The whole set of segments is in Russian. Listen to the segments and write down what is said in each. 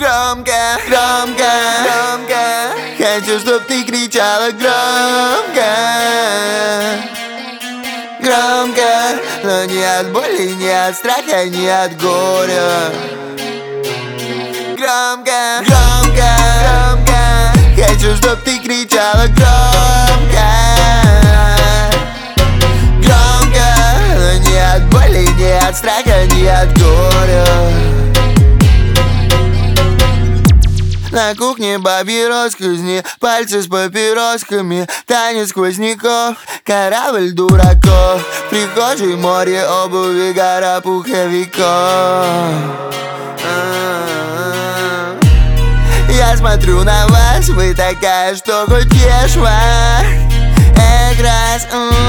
Громко, громко, громко. Хочу, чтоб ты кричала громко. Громко, но не от боли, не от страха, не от горя. Громко, громко, громко. Хочу, чтоб ты кричала громко. Громко, но не от боли, не от страха, не от горя. На кухне бабьи росказни, пальцы с папиросками, танец сквозняков, корабль дураков, в прихожей море обуви, гора пуховиков. Я смотрю на вас, вы такая, что хоть ешь вас. Раз,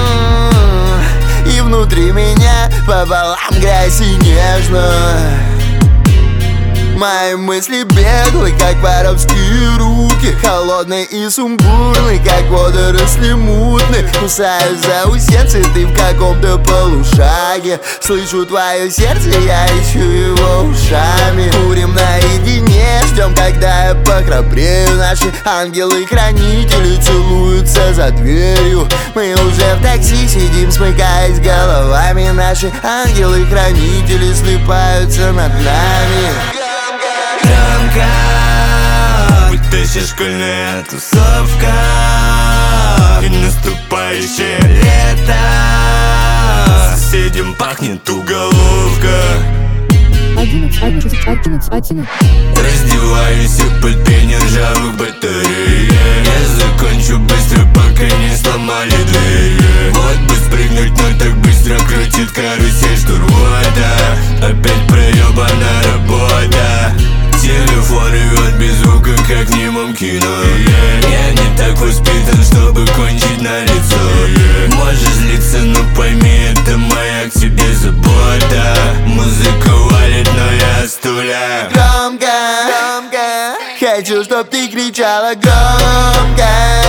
и внутри меня пополам грязь и нежность. Мои мысли беглы, как воровские руки, холодные и сумбурные, как водоросли мутные. Кусаюсь за усенцы, ты в каком-то полушаге. Слышу твое сердце, я ищу его ушами. Курим наедине, ждем, когда я похрабрею. Наши ангелы-хранители целуются за дверью. Мы уже в такси сидим, смыкаясь головами. Наши ангелы-хранители слипаются над нами. Громко, будь то еще школьная тусовка и наступающее лето. Соседям пахнет уголовка. 11. Раздеваюсь и под пение ржавых батарей. Я закончу быстро, пока не сломали двери. Вот бы спрыгнуть, но так быстро крутит карусель штурвода. Опять проебана работа. Телефон ревет без звука, как в немом кино. Я не так воспитан, чтобы кончить на лицо. Можешь злиться, но пойми, это моя к тебе забота. Музыка валит, но я стуля. Громко, громко. Хочу, чтоб ты кричала громко.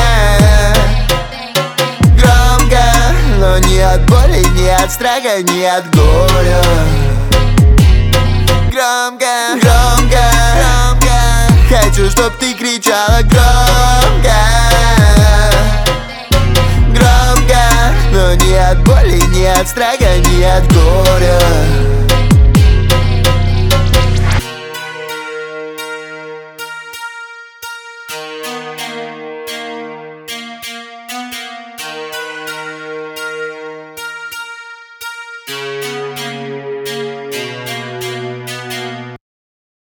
Громко, но не от боли, не от страха, не от горя. Громко, громко, громко. Хочу, чтоб ты кричала громко. Громко, но не от боли, не от страха, не от горя.